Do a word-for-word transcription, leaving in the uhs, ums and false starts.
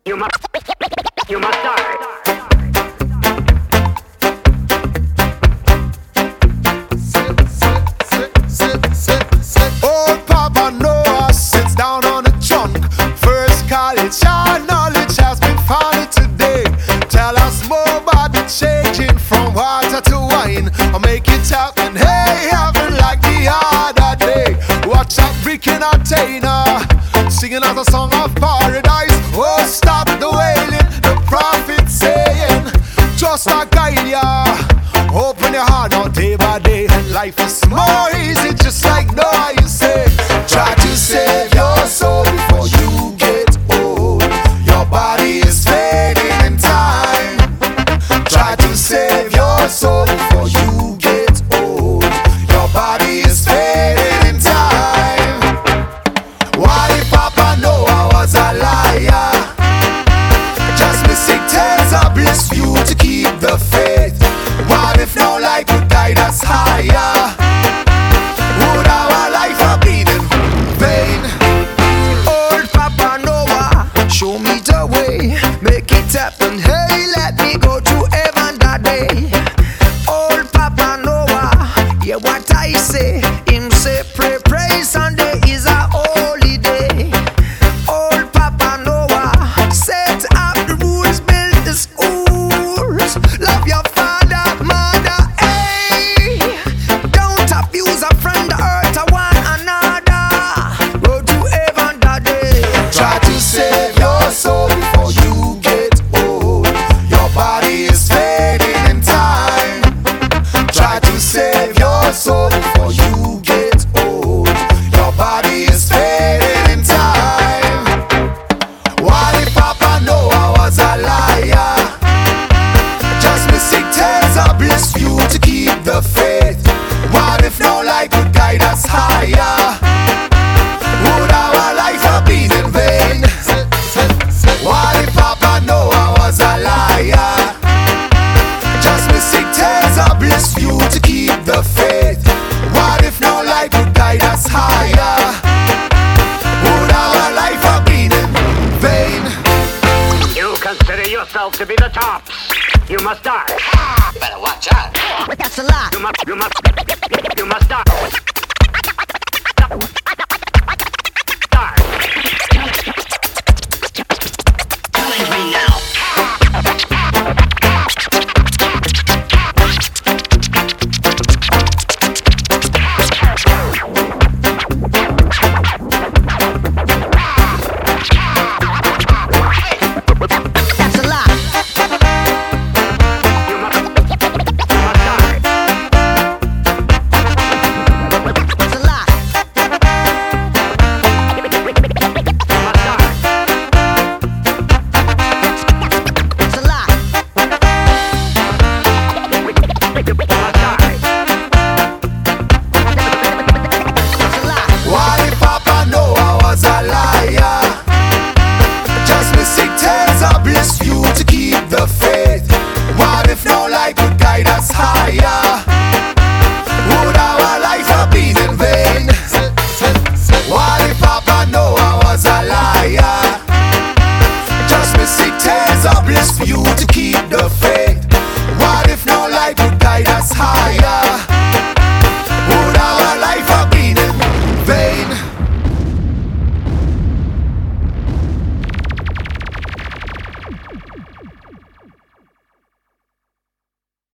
You must, you must die. Old Papa Noah sits down on the trunk. First college, our knowledge has been founded today. Tell us more about the changing from water to wine. I'll make it happen, hey, happen like the other day. Watch that freaking Athena singing out a song of paradise. Oh, stop the wailing, the prophet saying, just a guide ya. Open your heart out day by day, and life is more easy, just like Noah, you say. Try to save your soul before you get old. Your body is fading in time. Try to save your soul before you get old. Your body is fading in time. What if Papa Noah was a liar? Just missing tales of bliss for you to keep the faith. What if no light could guide us higher? Would our life have been in vain? Old Papa Noah, show me the way, make it happen, hey, let me go to heaven that day. Old Papa Noah, hear what I say. Him say pray, pray, Sunday is a holy day. Old Papa Noah, set up the rules, build the schools. Love your father, mother, hey. Don't abuse a friend, hurt a one another. Go to heaven that day. Try to save your soul before you get old. Your body is fading in time. Try to save your soul before you get old. Your body is fading in time. What if Papa Noah was a liar? Just missing tales of bliss for you to keep the faith. What if no light could guide us higher? Would our life have been in vain? What if Papa Noah was a liar? Just missing tales of bliss for you to keep the faith. What if no light could guide us higher? Would our life have been in vain? You consider yourself to be the top. You must die. Better watch out. That's a lie. You must, you must, you must die.